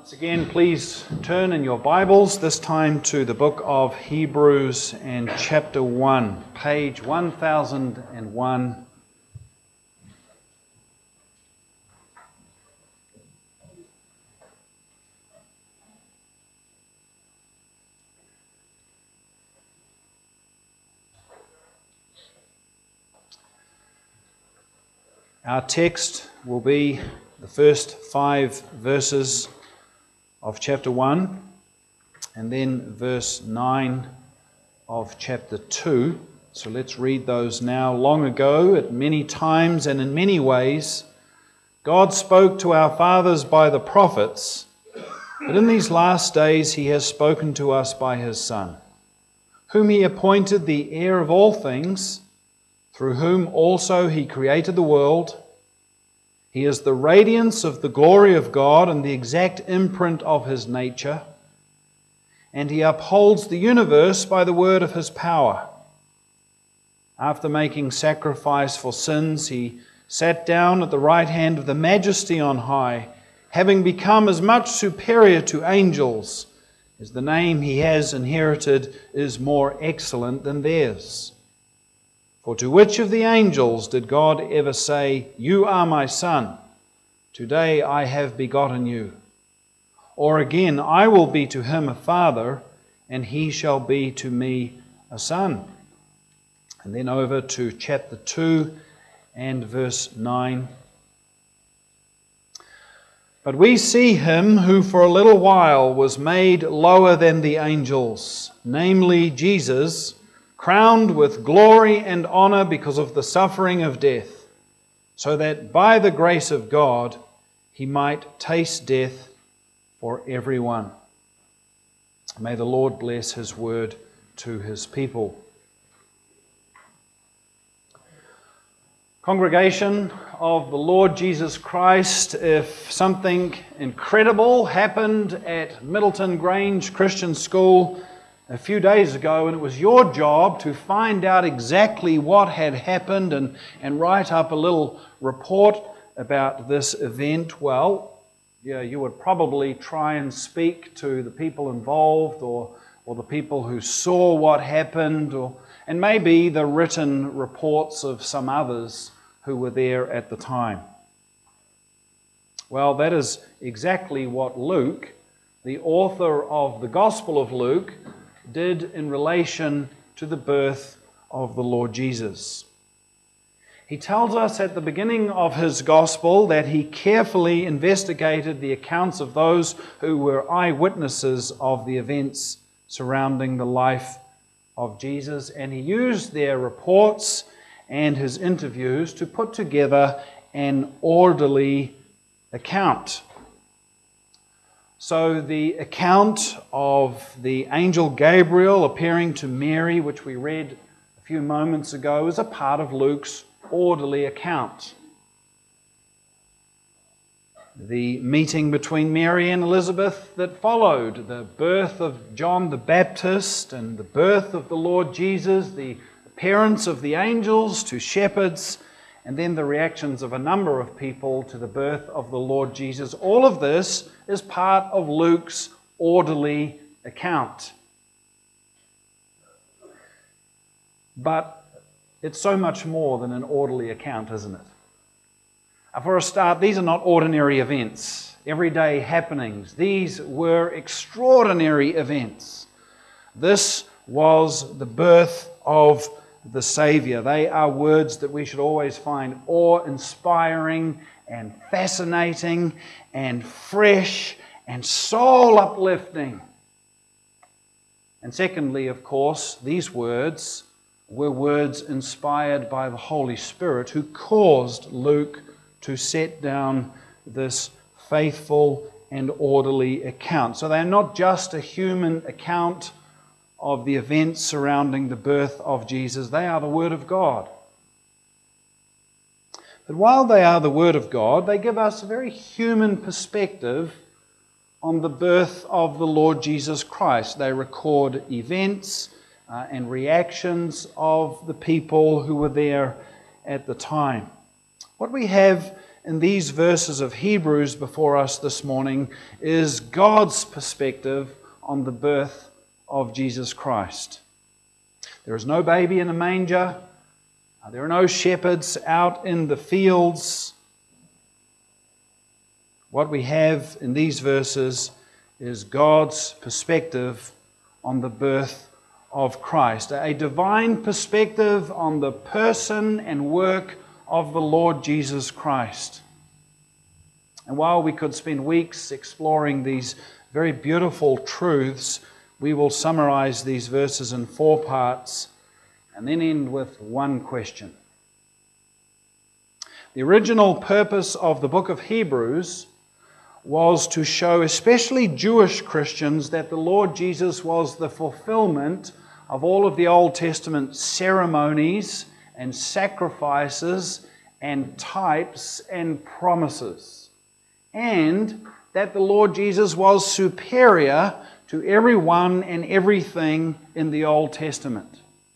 Once again, please turn in your Bibles, this time to the book of Hebrews and chapter 1, page 1001. Our text will be the first 5 verses of chapter 1, and then verse 9 of chapter 2. So let's read those now. Long ago, at many times and in many ways, God spoke to our fathers by the prophets, but in these last days He has spoken to us by His Son, whom He appointed the heir of all things, through whom also He created the world. He is the radiance of the glory of God and the exact imprint of His nature, and He upholds the universe by the word of His power. After making sacrifice for sins, He sat down at the right hand of the Majesty on high, having become as much superior to angels as the name He has inherited is more excellent than theirs. For to which of the angels did God ever say, "You are my Son, today I have begotten you"? Or again, "I will be to him a father, and he shall be to me a son"? And then over to chapter 2 and verse 9. But we see Him who for a little while was made lower than the angels, namely Jesus, crowned with glory and honor because of the suffering of death, so that by the grace of God He might taste death for everyone. May the Lord bless His word to His people. Congregation of the Lord Jesus Christ, if something incredible happened at Middleton Grange Christian School a few days ago, and it was your job to find out exactly what had happened and write up a little report about this event, well, yeah, you would probably try and speak to the people involved or the people who saw what happened, and maybe the written reports of some others who were there at the time. Well, that is exactly what Luke, the author of the Gospel of Luke, did in relation to the birth of the Lord Jesus. He tells us at the beginning of his Gospel that he carefully investigated the accounts of those who were eyewitnesses of the events surrounding the life of Jesus, and he used their reports and his interviews to put together an orderly account. So the account of the angel Gabriel appearing to Mary, which we read a few moments ago, is a part of Luke's orderly account. The meeting between Mary and Elizabeth that followed, the birth of John the Baptist and the birth of the Lord Jesus, the appearance of the angels to shepherds, and then the reactions of a number of people to the birth of the Lord Jesus. All of this is part of Luke's orderly account. But it's so much more than an orderly account, isn't it? For a start, these are not ordinary events, everyday happenings. These were extraordinary events. This was the birth of the Savior. They are words that we should always find awe-inspiring and fascinating and fresh and soul-uplifting. And secondly, of course, these words were words inspired by the Holy Spirit, who caused Luke to set down this faithful and orderly account. So they're not just a human account of the events surrounding the birth of Jesus. They are the Word of God. But while they are the Word of God, they give us a very human perspective on the birth of the Lord Jesus Christ. They record events and reactions of the people who were there at the time. What we have in these verses of Hebrews before us this morning is God's perspective on the birth of Jesus Christ. There is no baby in a manger. There are no shepherds out in the fields. What we have in these verses is God's perspective on the birth of Christ, a divine perspective on the person and work of the Lord Jesus Christ. And while we could spend weeks exploring these very beautiful truths, we will summarize these verses in 4 parts and then end with one question. The original purpose of the book of Hebrews was to show especially Jewish Christians that the Lord Jesus was the fulfillment of all of the Old Testament ceremonies and sacrifices and types and promises, and that the Lord Jesus was superior to everyone and everything in the Old Testament.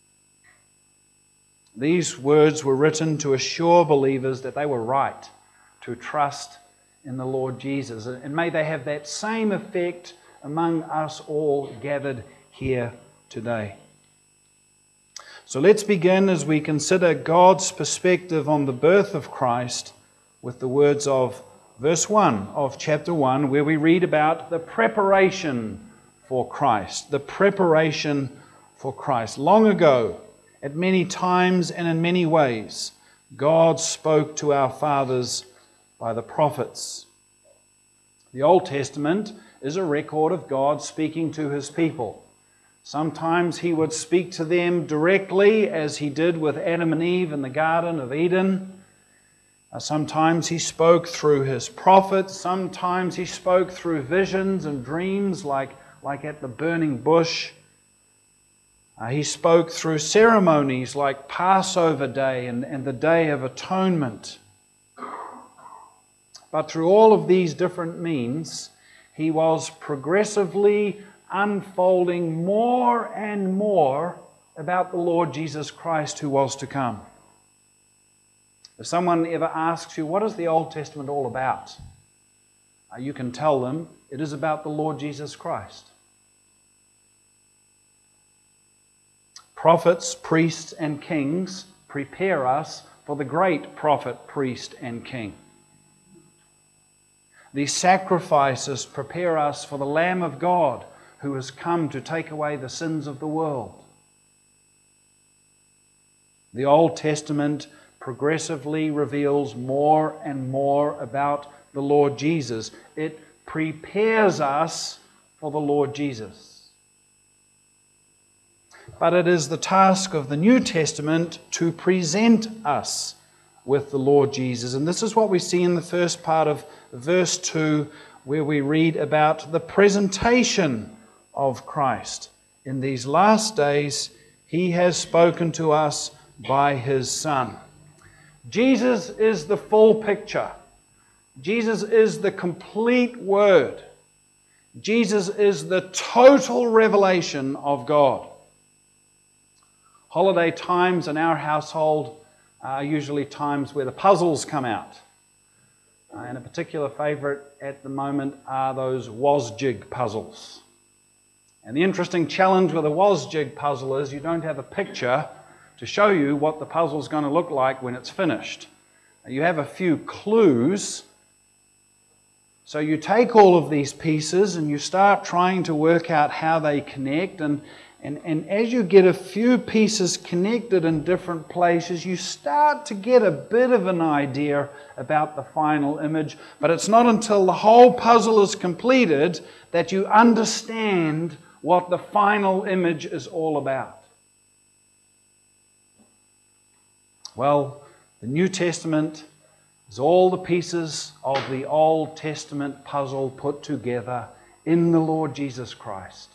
These words were written to assure believers that they were right to trust in the Lord Jesus. And may they have that same effect among us all gathered here today. So let's begin as we consider God's perspective on the birth of Christ with the words of verse 1 of chapter 1, where we read about the preparation for Christ. The preparation for Christ. Long ago, at many times and in many ways, God spoke to our fathers by the prophets. The Old Testament is a record of God speaking to His people. Sometimes He would speak to them directly, as He did with Adam and Eve in the Garden of Eden. Sometimes He spoke through His prophets. Sometimes He spoke through visions and dreams, like at the burning bush. He spoke through ceremonies like Passover Day and the Day of Atonement. But through all of these different means, He was progressively unfolding more and more about the Lord Jesus Christ who was to come. If someone ever asks you, what is the Old Testament all about? You can tell them it is about the Lord Jesus Christ. Prophets, priests, and kings prepare us for the great prophet, priest, and king. These sacrifices prepare us for the Lamb of God who has come to take away the sins of the world. The Old Testament progressively reveals more and more about the Lord Jesus. It prepares us for the Lord Jesus. But it is the task of the New Testament to present us with the Lord Jesus. And this is what we see in the first part of verse 2, where we read about the presentation of Christ. In these last days, He has spoken to us by His Son. Jesus is the full picture. Jesus is the complete Word. Jesus is the total revelation of God. Holiday times in our household are usually times where the puzzles come out. And a particular favourite at the moment are those was-jig puzzles. And the interesting challenge with a was-jig puzzle is you don't have a picture to show you what the puzzle's going to look like when it's finished. You have a few clues. So you take all of these pieces and you start trying to work out how they connect, and as you get a few pieces connected in different places, you start to get a bit of an idea about the final image. But it's not until the whole puzzle is completed that you understand what the final image is all about. Well, the New Testament is all the pieces of the Old Testament puzzle put together in the Lord Jesus Christ.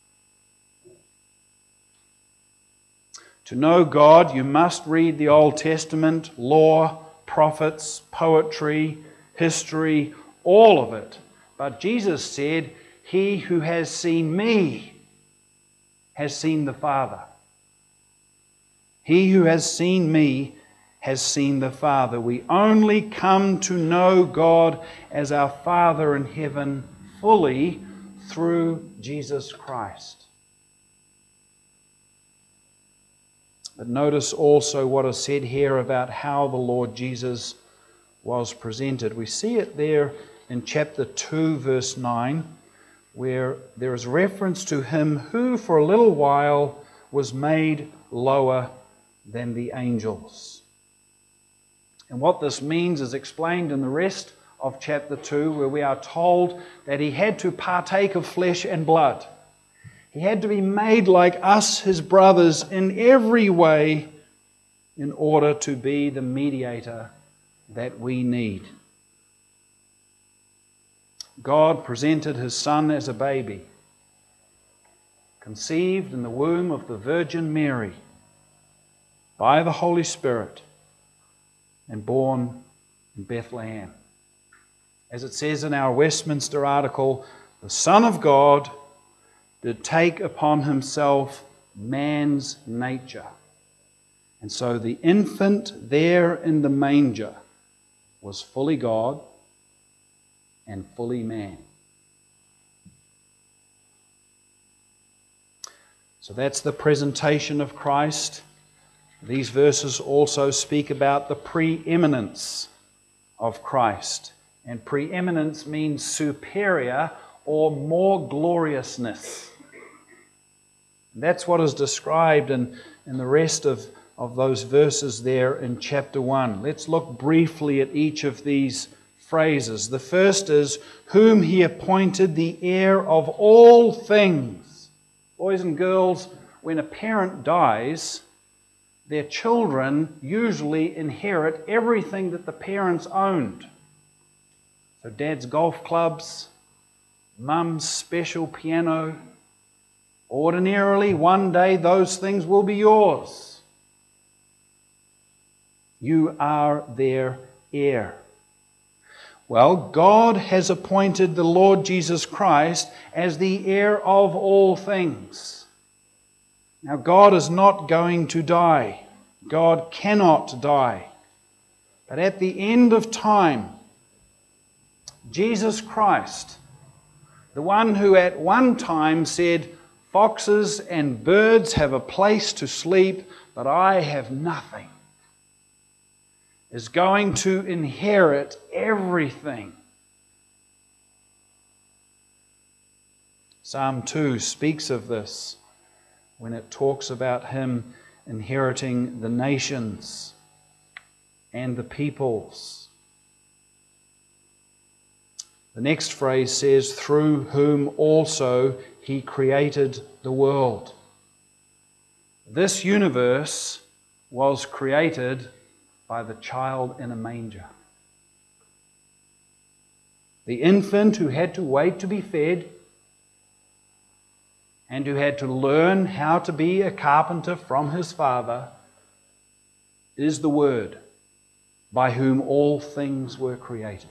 To know God, you must read the Old Testament, law, prophets, poetry, history, all of it. But Jesus said, "He who has seen me has seen the Father." He who has seen me has seen the Father. We only come to know God as our Father in heaven fully through Jesus Christ. But notice also what is said here about how the Lord Jesus was presented. We see it there in chapter 2, verse 9, where there is reference to him who for a little while was made lower than the angels. And what this means is explained in the rest of chapter 2, where we are told that he had to partake of flesh and blood. He had to be made like us, his brothers, in every way in order to be the mediator that we need. God presented his Son as a baby, conceived in the womb of the Virgin Mary by the Holy Spirit and born in Bethlehem. As it says in our Westminster article, the Son of God did take upon himself man's nature. And so the infant there in the manger was fully God and fully man. So that's the presentation of Christ. These verses also speak about the preeminence of Christ. And preeminence means superior or more gloriousness. That's what is described in the rest of those verses there in chapter 1. Let's look briefly at each of these phrases. The first is, whom he appointed the heir of all things. Boys and girls, when a parent dies, their children usually inherit everything that the parents owned. So dad's golf clubs, mum's special piano. Ordinarily, one day those things will be yours. You are their heir. Well, God has appointed the Lord Jesus Christ as the heir of all things. Now, God is not going to die. God cannot die. But at the end of time, Jesus Christ, the one who at one time said, foxes and birds have a place to sleep, but I have nothing, is going to inherit everything. Psalm 2 speaks of this when it talks about him inheriting the nations and the peoples. The next phrase says, through whom also he created the world. This universe was created by the child in a manger. The infant who had to wait to be fed and who had to learn how to be a carpenter from his father is the Word by whom all things were created.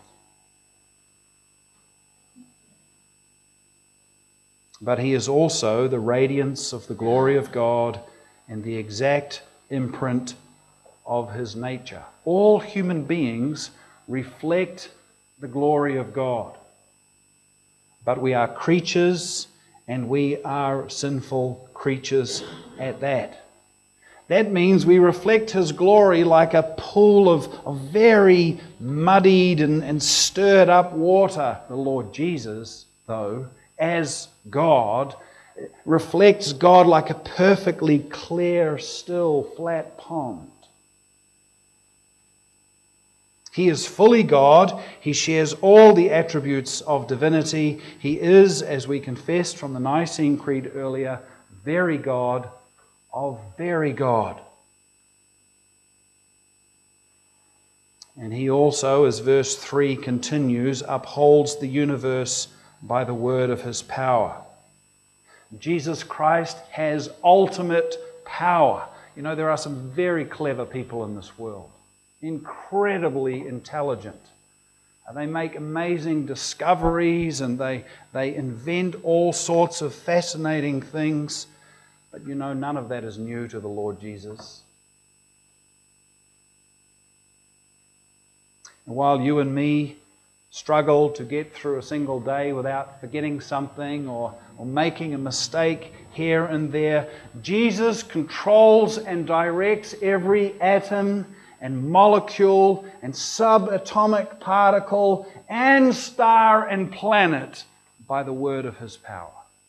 But he is also the radiance of the glory of God and the exact imprint of his nature. All human beings reflect the glory of God. But we are creatures, and we are sinful creatures at that. That means we reflect his glory like a pool of very muddied and stirred up water. The Lord Jesus, though, as God, reflects God like a perfectly clear, still, flat pond. He is fully God. He shares all the attributes of divinity. He is, as we confessed from the Nicene Creed earlier, very God of very God. And he also, as verse 3 continues, upholds the universe by the word of his power. Jesus Christ has ultimate power. You know, there are some very clever people in this world, incredibly intelligent. They make amazing discoveries and they invent all sorts of fascinating things. But you know, none of that is new to the Lord Jesus. And while you and me struggle to get through a single day without forgetting something or making a mistake here and there, Jesus controls and directs every atom and molecule and subatomic particle and star and planet by the word of His power.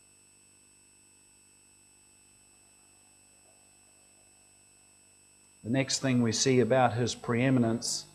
The next thing we see about His preeminence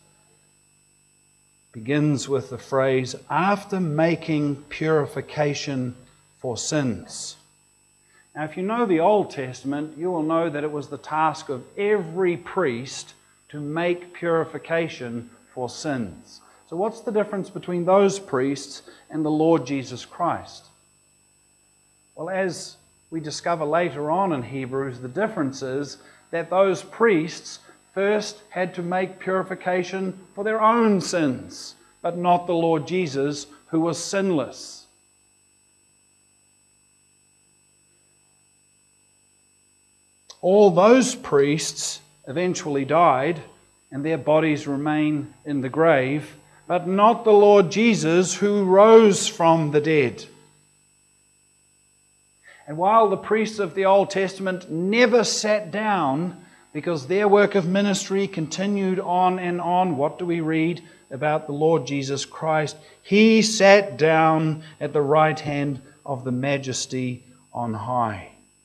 begins with the phrase, after making purification for sins. Now, if you know the Old Testament, you will know that it was the task of every priest to make purification for sins. So what's the difference between those priests and the Lord Jesus Christ? Well, as we discover later on in Hebrews, the difference is that those priests first had to make purification for their own sins, but not the Lord Jesus, who was sinless. All those priests eventually died, and their bodies remain in the grave, but not the Lord Jesus, who rose from the dead. And while the priests of the Old Testament never sat down, because their work of ministry continued on and on, what do we read about the Lord Jesus Christ? He sat down at the right hand of the Majesty on high.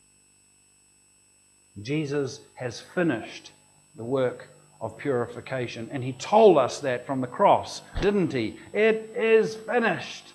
Jesus has finished the work of purification, and He told us that from the cross, didn't He? It is finished.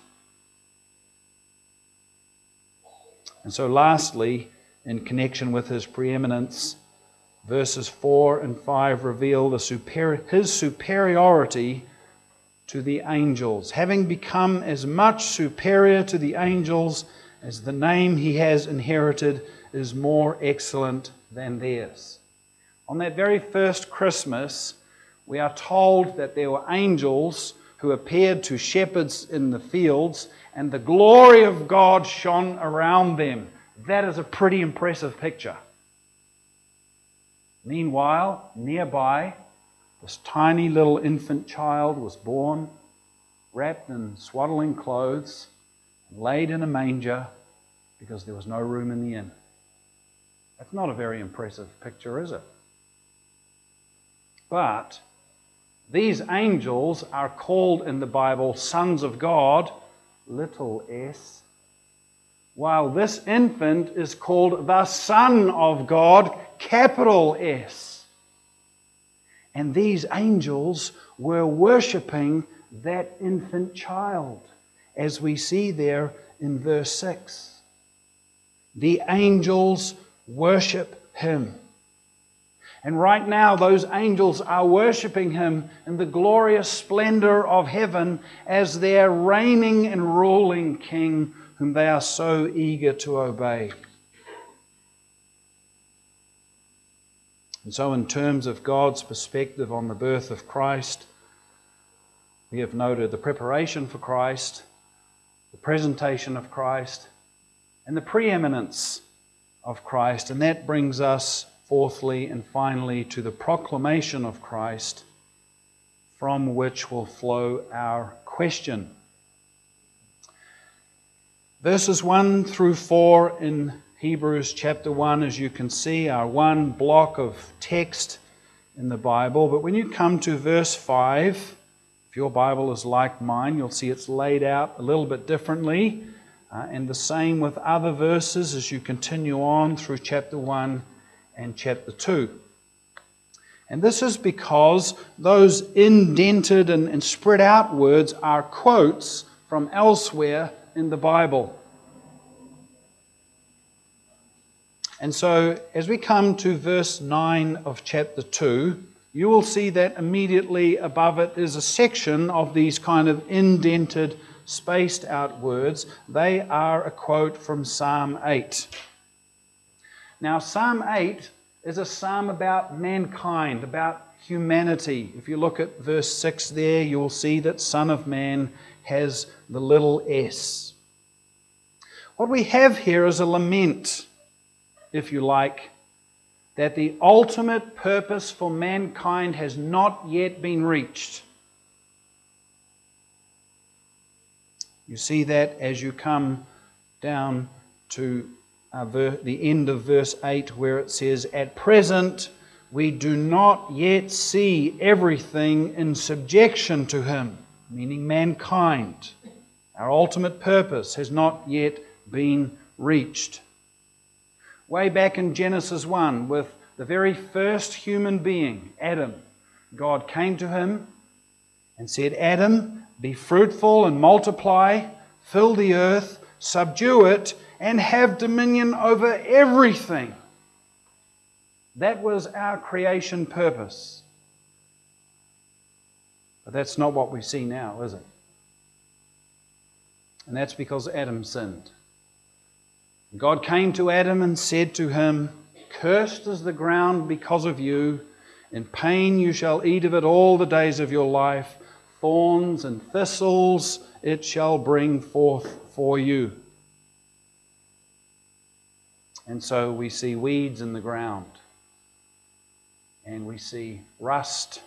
And so lastly, in connection with His preeminence, verses 4 and 5 reveal His superiority to the angels, having become as much superior to the angels as the name He has inherited is more excellent than theirs. On that very first Christmas, we are told that there were angels who appeared to shepherds in the fields, and the glory of God shone around them. That is a pretty impressive picture. Meanwhile, nearby, this tiny little infant child was born, wrapped in swaddling clothes, and laid in a manger because there was no room in the inn. That's not a very impressive picture, is it? But these angels are called in the Bible sons of God, little s, while this infant is called the Son of God, capital S. And these angels were worshipping that infant child, as we see there in verse 6. The angels worship Him. And right now, those angels are worshiping Him in the glorious splendor of heaven as their reigning and ruling King, whom they are so eager to obey. And so, in terms of God's perspective on the birth of Christ, we have noted the preparation for Christ, the presentation of Christ, and the preeminence of Christ. And that brings us, fourthly and finally, to the proclamation of Christ, from which will flow our question. Verses 1 through 4 in Hebrews chapter 1, as you can see, are one block of text in the Bible. But when you come to verse 5, if your Bible is like mine, you'll see it's laid out a little bit differently. And the same with other verses as you continue on through chapter 1 and chapter 2. And this is because those indented and spread out words are quotes from elsewhere in the Bible. And so, as we come to verse 9 of chapter 2, you will see that immediately above it is a section of these kind of indented, spaced out words. They are a quote from Psalm 8. Now, Psalm 8 is a psalm about mankind, about humanity. If you look at verse 6 there, you will see that Son of Man has the little s. What we have here is a lament, if you like, that the ultimate purpose for mankind has not yet been reached. You see that as you come down to the end of verse 8, where it says, "At present we do not yet see everything in subjection to him," meaning mankind. Our ultimate purpose has not yet been reached. Way back in Genesis 1, with the very first human being, Adam, God came to him and said, "Adam, be fruitful and multiply, fill the earth, subdue it, and have dominion over everything." That was our creation purpose. But that's not what we see now, is it? And that's because Adam sinned. God came to Adam and said to him, "Cursed is the ground because of you. In pain you shall eat of it all the days of your life. Thorns and thistles it shall bring forth for you." And so we see weeds in the ground. And we see rust.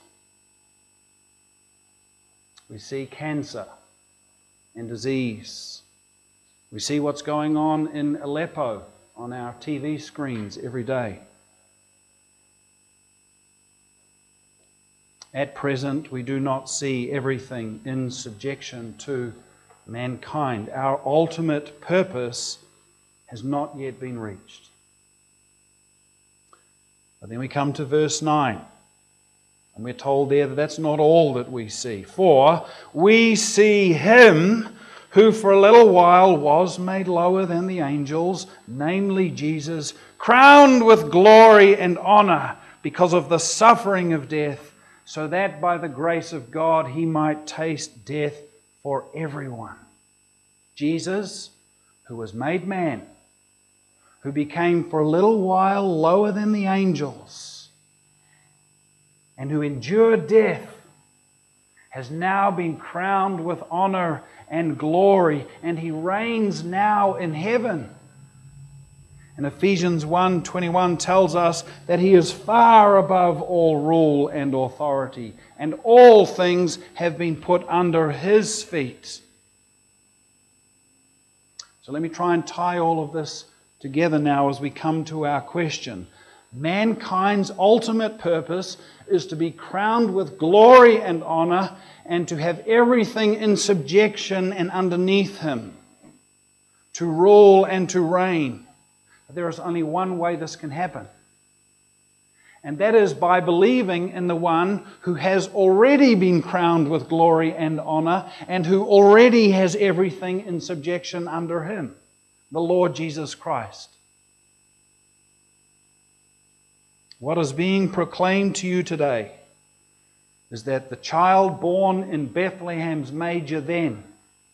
We see cancer and disease. We see what's going on in Aleppo on our TV screens every day. At present, we do not see everything in subjection to mankind. Our ultimate purpose has not yet been reached. But then we come to verse 9. And we're told there that that's not all that we see. "For we see him who for a little while was made lower than the angels, namely Jesus, crowned with glory and honor because of the suffering of death, so that by the grace of God he might taste death for everyone." Jesus, who was made man, who became for a little while lower than the angels, and who endured death, has now been crowned with honor and glory, and he reigns now in heaven. And Ephesians 1:21 tells us that he is far above all rule and authority, and all things have been put under his feet. So let me try and tie all of this together now as we come to our question. Mankind's ultimate purpose is to be crowned with glory and honor and to have everything in subjection and underneath him, to rule and to reign. But there is only one way this can happen, and that is by believing in the one who has already been crowned with glory and honor and who already has everything in subjection under him, the Lord Jesus Christ. What is being proclaimed to you today is that the child born in Bethlehem's manger then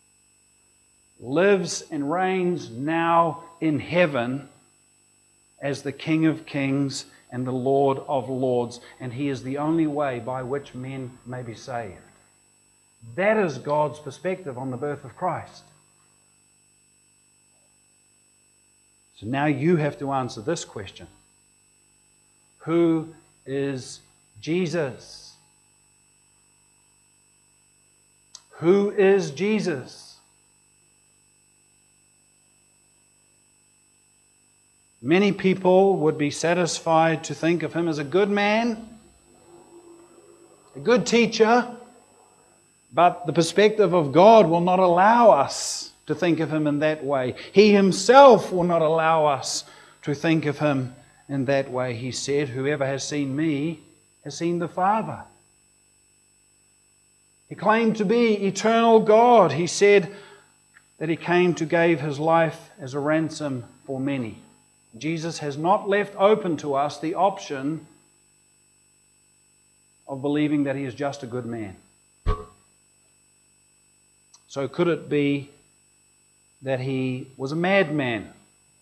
lives and reigns now in heaven as the King of Kings and the Lord of Lords, and he is the only way by which men may be saved. That is God's perspective on the birth of Christ. So now you have to answer this question. Who is Jesus? Who is Jesus? Many people would be satisfied to think of him as a good man, a good teacher, but the perspective of God will not allow us to think of him in that way. He himself will not allow us to think of him in that way. He said, "Whoever has seen me has seen the Father." He claimed to be eternal God. He said that he came to give his life as a ransom for many. Jesus has not left open to us the option of believing that he is just a good man. So could it be that he was a madman?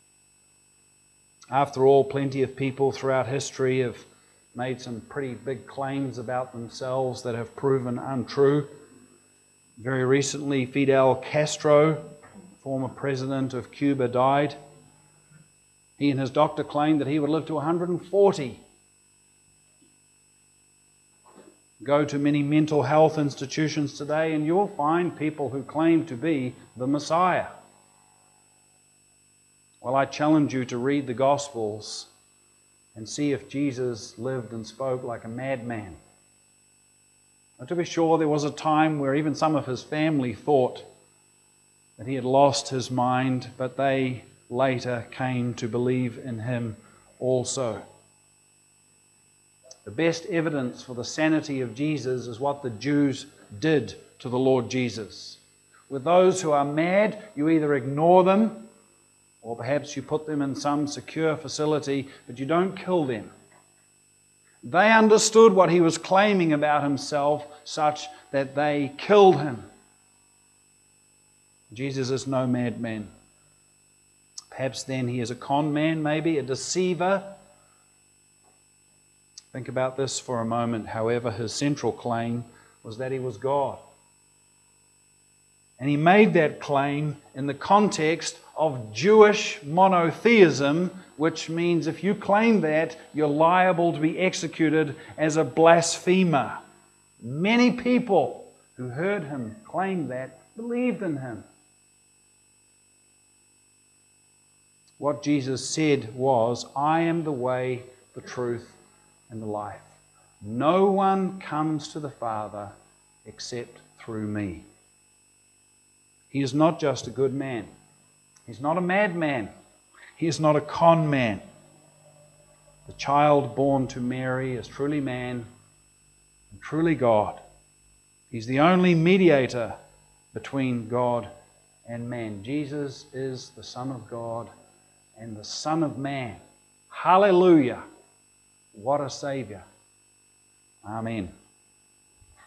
After all, plenty of people throughout history have made some pretty big claims about themselves that have proven untrue. Very recently, Fidel Castro, former president of Cuba, died. He and his doctor claimed that he would live to 140. Go to many mental health institutions today and you'll find people who claim to be the Messiah. Well, I challenge you to read the Gospels and see if Jesus lived and spoke like a madman. Now, to be sure, there was a time where even some of his family thought that he had lost his mind, but they later came to believe in him also. The best evidence for the sanity of Jesus is what the Jews did to the Lord Jesus. With those who are mad, you either ignore them or perhaps you put them in some secure facility, but you don't kill them. They understood what he was claiming about himself such that they killed him. Jesus is no madman. Perhaps then he is a con man, maybe a deceiver. Think about this for a moment. However, his central claim was that he was God. And he made that claim in the context of Jewish monotheism, which means if you claim that, you're liable to be executed as a blasphemer. Many people who heard him claim that believed in him. What Jesus said was, I am the way, the truth, and the life. No one comes to the Father except through me. He is not just a good man. He's not a madman. He is not a con man. The child born to Mary is truly man and truly God. He's the only mediator between God and man. Jesus is the Son of God and the Son of Man. Hallelujah! What a Savior. Amen.